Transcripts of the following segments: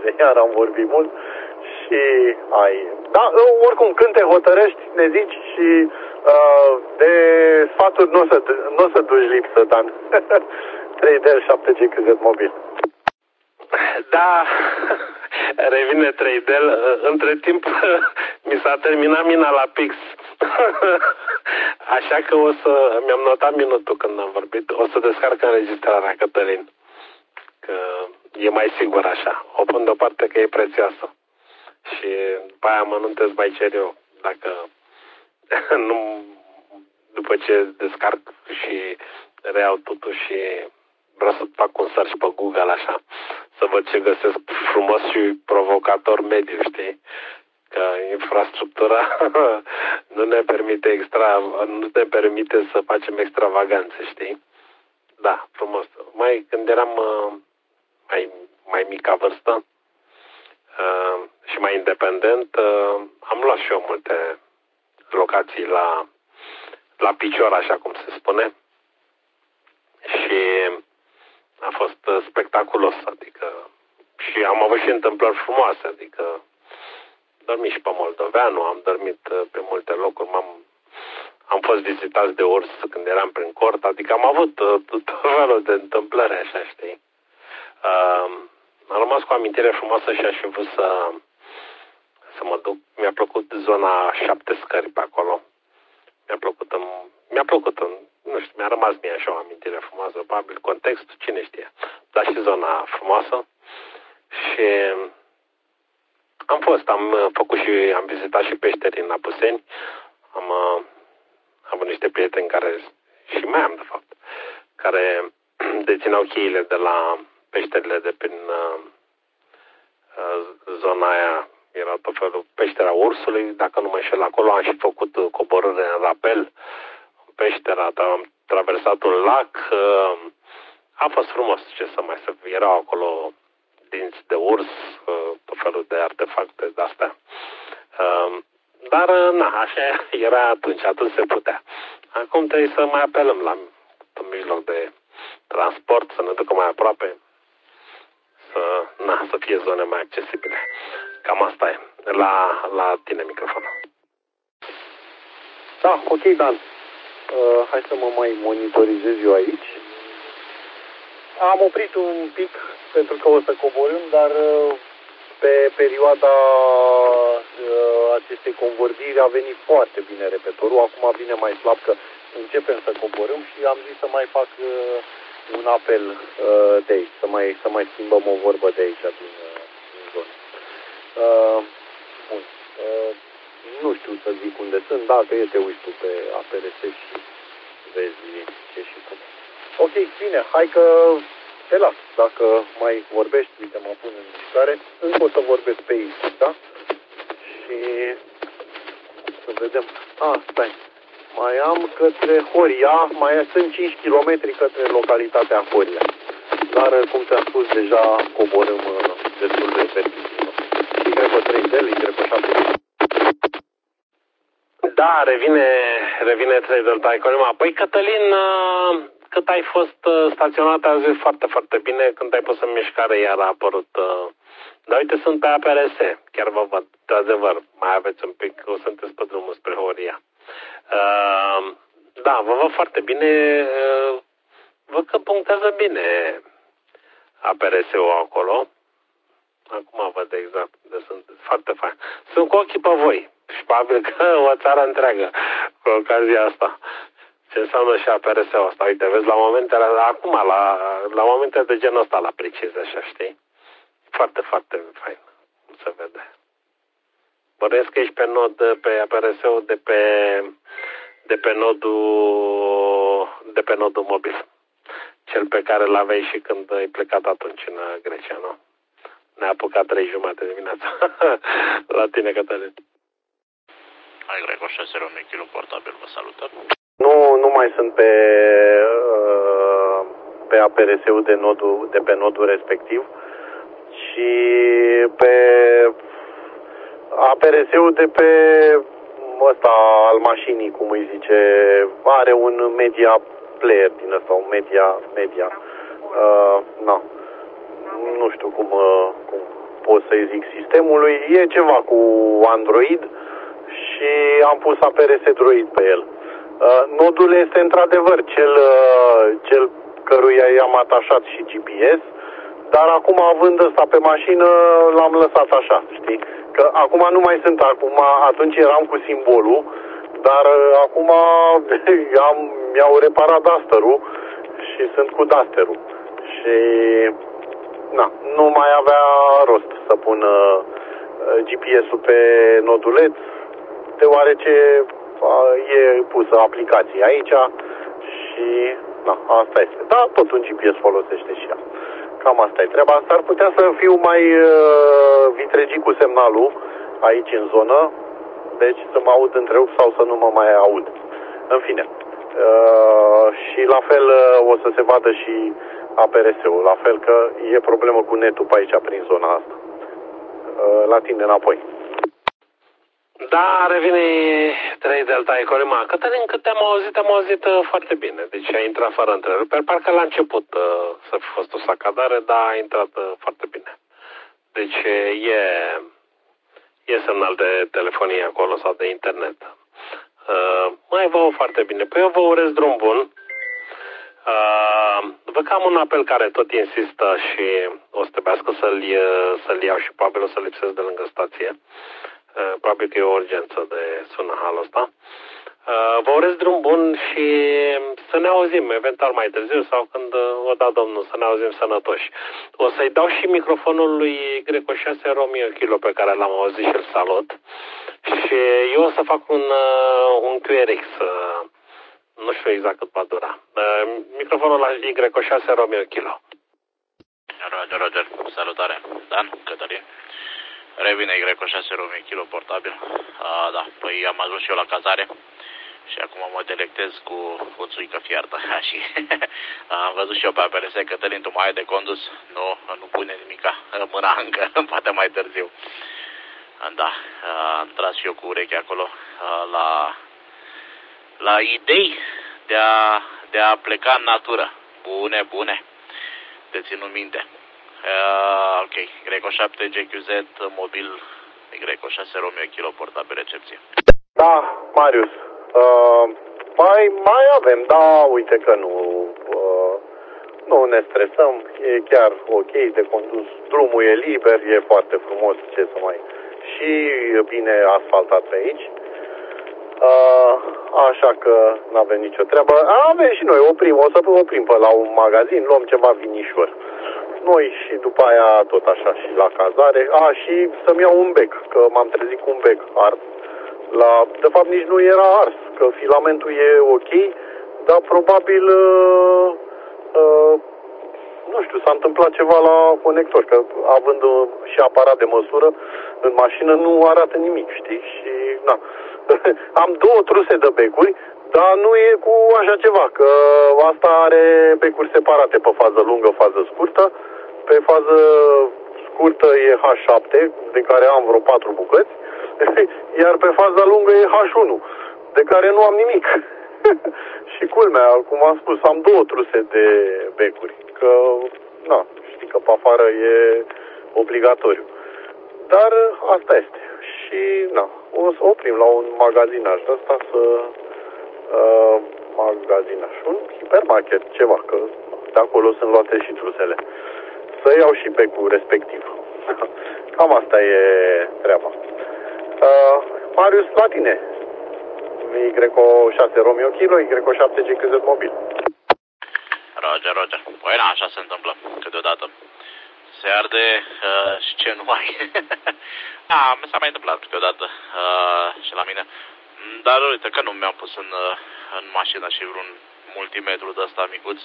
iar am vorbit mult și ai... Da, oricum, când te hotărăști, ne zici și de sfaturi nu o să duci lipsă, Dan. 3D 7G cât mobil. Da, revine 3D. Între timp mi s-a terminat mina la Pix. Așa că mi-am notat minutul când am vorbit. O să descarc înregistrarea, Cătălin. Că e mai sigur așa. O pun deoparte că e prețioasă. Și după aia mă nu-ți mai cer eu. Dacă nu, după ce descarc și reiau totul și vreau să fac un search pe Google așa, să văd ce găsesc frumos și provocator mediu, știi? Că infrastructura nu ne permite să facem extravaganțe, știi? Da, frumos. Când eram mai mic ca vârstă și mai independent, am luat și eu multe locații la picior, așa cum se spune. Și a fost spectaculos, adică și am avut și întâmplări frumoase, adică am dormit și pe Moldoveanu, am dormit pe multe locuri, am fost vizitați de urs când eram prin cort, adică am avut tot felul de întâmplări, așa, știi. Am rămas cu amintire frumoasă și aș fi vrut să mă duc. Mi-a plăcut zona 7 scări pe acolo. Nu știu, mi-a rămas mie așa o amintire frumoasă, probabil contextul, cine știe. Dar și zona frumoasă. Și am făcut și am vizitat și peșteri în Apuseni. Am avut niște prieteni care, și mai am de fapt, care dețineau cheile de la peșterile de prin zona aia. Era tot felul peștera Ursului, dacă nu mă înșel, acolo am și făcut coborâre în rapel în peștera, am traversat un lac, a fost frumos, ce să mai să fie. Erau acolo dinți de urs, tot felul de artefacte de-astea. Dar, așa era atunci se putea. Acum trebuie să mai apelăm la un mijloc de transport, să ne ducă mai aproape, să fie zone mai accesibile. Cam asta e. La tine microfonul. Da, ok, Dan. Hai să mă mai monitorizez eu aici. Am oprit un pic pentru că o să coborâm, dar pe perioada acestei convorbiri a venit foarte bine repetorul. Acum vine mai slab că începem să coborâm și am zis să mai fac un apel de aici, să mai schimbăm o vorbă de aici din zonă. Bun. Nu știu să zic unde sunt, dacă te uiți tu pe APRS și vezi ce și cum. Ok, bine, hai că te las. Dacă mai vorbești, uite, mă pun în mișcare. Încă o să vorbesc pe aici, da? Și să vedem. Stai. Mai am către Horia, mai sunt 5 km către localitatea Horia. Dar, cum ți-am spus, deja coborâm destul de vertigină. Y3D, Y7. Da, revine 3D Taiconima. Păi, Cătălin, cât ai fost staționat, a zis foarte, foarte bine. Când ai pus în mișcare, iar a apărut... Dar uite, sunt pe APRS. Chiar vă văd, de adevăr, mai aveți un pic, o sunteți pe drumul spre Horia. Da, vă văd foarte bine. Văd că punctează bine APRS-ul acolo. Acum văd exact. Sunt foarte fain. Sunt cu ochii pe voi. Și probabil că o țară întreagă cu ocazia asta. Ce înseamnă și APRS-ul ăsta. Uite, vezi, la momente de genul ăsta la preciză, așa, știi? Foarte, foarte fain. Se vede. Bănuiesc că ești pe nod, pe APRS-ul de pe nodul mobil. Cel pe care l-aveai și când ai plecat atunci în Grecia, nu? Ne-a apucat 3:30 dimineața. La tine, Cătălin. Hai, Gregor 6 Romeo, kilo portabil, vă salută. Nu mai sunt pe APRS-ul de pe nodul respectiv, și pe APRS-ul de pe ăsta al mașinii, cum îi zice, are un media player din ăsta, un media. Nu știu cum pot să-i zic, sistemului. E ceva cu Android și am pus APRS Droid pe el. Nodul este într-adevăr cel căruia i-am atașat și GPS, dar acum, având ăsta pe mașină, l-am lăsat așa, știi? Că acum nu mai sunt, atunci eram cu simbolul, dar acum mi-au reparat dusterul și sunt cu dusterul. Și nu mai avea rost să pun GPS-ul pe noduleț, deoarece e pusă aplicația aici și asta este. Da, tot un GPS folosește și ea. Cam asta e treaba. S-ar putea să fiu mai vitregit cu semnalul aici în zonă, deci să mă aud întrerupt sau să nu mă mai aud. În fine. Și la fel o să se vadă și APRS-ul, la fel că e problemă cu netul pe aici prin zona asta. La tine înapoi. Da, revine 3 Delta Eco Lima. Cătălin, cât te-am auzit foarte bine. Deci a intrat fără întreruperi. Parcă la început să fi fost o sacadare, dar a intrat foarte bine. Deci e semnal de telefonie acolo sau de internet. Mai vă foarte bine. Păi eu vă urez drum bun. Văd că am un apel care tot insistă și o să trebuiască să-l iau și probabil o să lipsesc de lângă stație. Probabil că e o urgență de sună halul ăsta. Vă urez drum bun și să ne auzim eventual mai târziu sau când o da Domnul, să ne auzim sănătoși. O să-i dau și microfonul lui Greco 6 Romeo Kilo pe care l-am auzit și îl salut. Și eu o să fac un QRX. Nu știu exact cât va dura. Microfonul la Greco 6 Romeo Kilo. Roger. Salutare. Dan, Cătălin. Revine Greco 6 Romeo Kilo portabil. Da, păi am ajuns și eu la cazare și acum mă delectez cu o țuică fiartă. Și am văzut și eu pe APRS, Cătălin, tu mai ai de condus? Nu pune nimica, mâna încă, poate mai târziu. Da, am tras și eu cu urechea acolo la idei de a pleca în natură. Bune, te țin în minte. Ok, Greco 7 GQZ mobil, Greco 6 Romeo Kilo portabil recepție. Da, Marius, mai avem, da, uite că nu ne stresăm, e chiar ok de condus, drumul e liber, e foarte frumos, ce să mai... Și bine asfaltat pe aici, așa că nu avem nicio treabă. Avem și noi, o să oprim pe la un magazin, luăm ceva vinișor. Noi și după aia tot așa și la cazare. Și să-mi iau un bec, că m-am trezit cu un bec ars. De fapt nici nu era ars, că filamentul e ok, dar probabil, nu știu, s-a întâmplat ceva la conector, că având și aparat de măsură în mașină nu arată nimic, știi? Și am 2 truse de becuri, dar nu e cu așa ceva, că asta are becuri separate pe fază lungă, fază scurtă. Pe fază scurtă e H7, de care am vreo 4 bucăți, iar pe faza lungă e H1, de care nu am nimic. Și culmea, cum am spus, am 2 truse de becuri, că, știi că pe afară e obligatoriu. Dar asta este. Și, o să oprim la un magazinaj de ăsta magazinaj, un hipermarket, ceva, că de acolo sunt luate și trusele. Să iau și becul respectiv. Cam asta e treaba. Marius, la tine. Greco 6 Romeo Kilo, Greco 7 GQZ mobil. Roger. Păi așa se întâmplă câteodată. Se arde și ce nu ai. Mi s-a mai întâmplat câteodată și la mine. Dar uite că nu mi-am pus în mașină și vreun multimetru de ăsta micuț.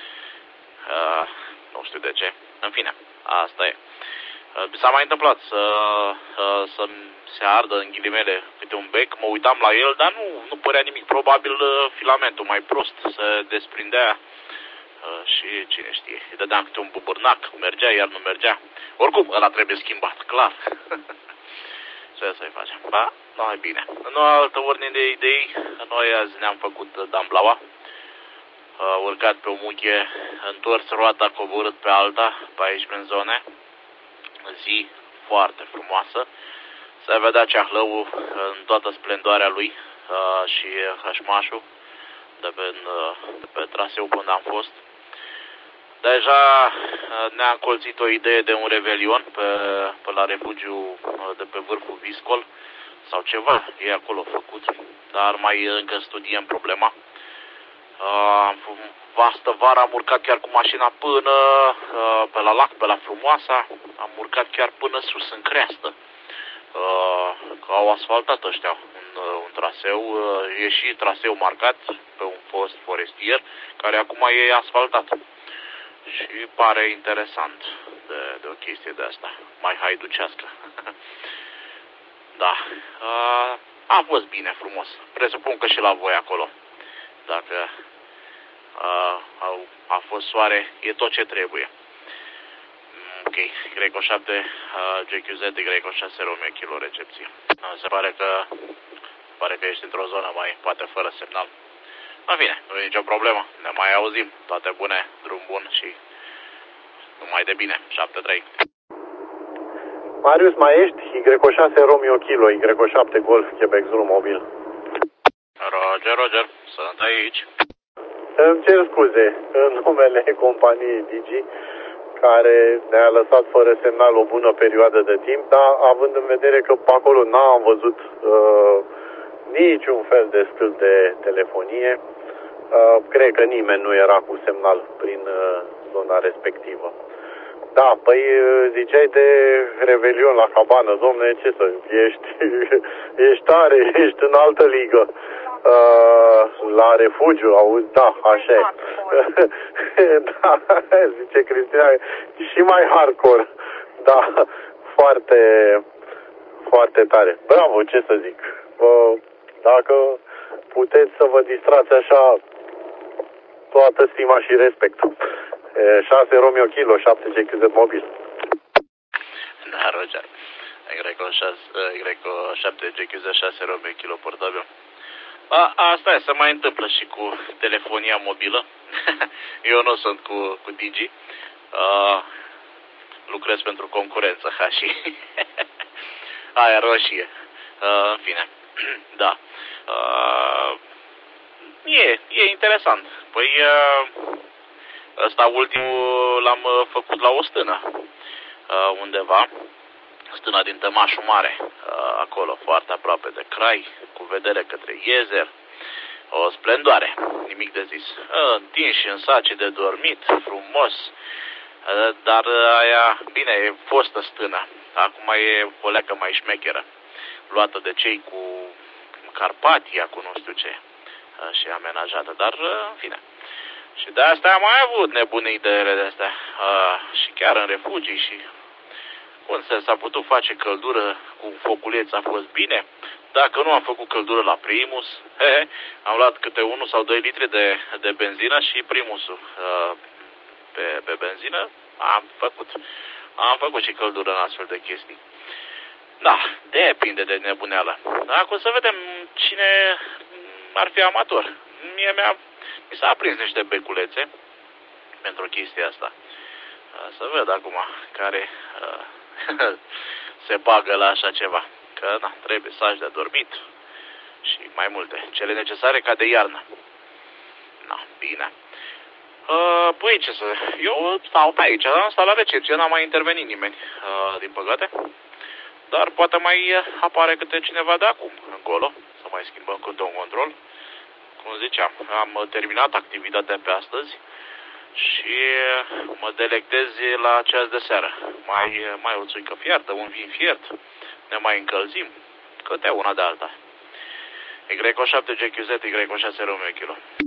Nu știu de ce. În fine, asta e. S-a mai întâmplat să se ardă în ghilimele câte un bec. Mă uitam la el, dar nu părea nimic. Probabil filamentul mai prost se desprindea și cine știe. Îi dădeam câte un bubârnac, mergea, iar nu mergea. Oricum, ăla trebuie schimbat, clar. Ce să-i facem? Ba, nu-i bine. În o altă ordine de idei, noi azi ne-am făcut Damblaua. Urcat pe o muchie, întors roata, coborât pe alta, pe aici prin zone. Zi foarte frumoasă. Se vedea ceahlăul în toată splendoarea lui și hășmașul de pe traseu până am fost. Deja ne-a încolțit o idee de un revelion pe la refugiu de pe vârful Viscol sau ceva, e acolo făcut, dar mai încă studiem problema. Vastă vară am urcat chiar cu mașina până pe la lac, pe la Frumoasa, am urcat chiar până sus în creastă. Că au asfaltat ăștia un traseu, e și traseu marcat pe un fost forestier, care acum e asfaltat. Și pare interesant de o chestie de asta, mai haiducească. Da, a fost bine, frumos. Presupun că și la voi acolo. Dacă a fost soare, e tot ce trebuie. Ok, Greco 7, GQZ, Greco 6, Romeo Kilo, recepție. Se pare că ești într-o zonă mai, poate fără semnal. În fine, nu e nicio problemă, ne mai auzim. Toate bune, drum bun și numai de bine. 7-3. Marius, mai ești? Y6 Romeo Kilo, Y7 Golf, Quebec Zulu mobil. Roger, sunt aici. Îmi cer scuze în numele companiei Digi, care ne-a lăsat fără semnal o bună perioadă de timp, dar având în vedere că pe acolo n-am văzut niciun fel de stâlp de telefonie, cred că nimeni nu era cu semnal prin zona respectivă. Da, păi ziceai de revelion la cabană, domne, ce să, ești tare, ești în altă ligă. La refugiu, auzi, da, așa e. Da, zice Cristina, și mai hardcore. Da, foarte, foarte tare. Bravo, ce să zic. Dacă puteți să vă distrați așa, toată stima și respect. 6 Romeo Kilo, 7 GQZ mobil. Da, Roger. Greco 7 GQZ 6 Romeo Kilo portabil. Asta e, se mai întâmplă și cu telefonia mobilă. Eu nu sunt cu Digi. Lucrez pentru concurență, ca și aia roșie. În fine, da. E interesant. Păi ăsta ultimul l-am făcut la o stână undeva. Stâna din Tămașul Mare, acolo, foarte aproape de Crai, cu vedere către Iezer. O splendoare, nimic de zis. Întinși în saci de dormit, frumos. Dar aia, bine, e fostă stână. Acum e o leacă mai șmecheră. Luată de cei cu Carpatia, cu nu știu ce. Și amenajată, dar în fine. Și de asta am mai avut nebunii de ele de astea. Și chiar în refugii și... Bun, s-a putut face căldură cu foculeț, a fost bine. Dacă nu am făcut căldură la Primus, am luat câte 1 sau 2 litri de benzină și Primusul pe benzină am făcut și căldură în astfel de chestii. Da, depinde de nebuneală. Acum să vedem cine ar fi amator. Mi s-a aprins niște beculețe pentru chestia asta. Să văd acum care se bagă la așa ceva. Că na, trebuie saci de dormit și mai multe. Cele necesare ca de iarnă. Na, bine. Păi ce să... Eu stau pe aici, am stat la recepție, n-a mai intervenit nimeni, din păcate. Dar poate mai apare câte cineva de acum încolo, să mai schimbăm câte un control. Cum ziceam, am terminat activitatea pe astăzi și mă delectez la ceas de seară. Mai o țuică fiartă, un vin fiert, ne mai încălzim, câte una de alta. Y7 GQZ, Y6 Romeo Kilo.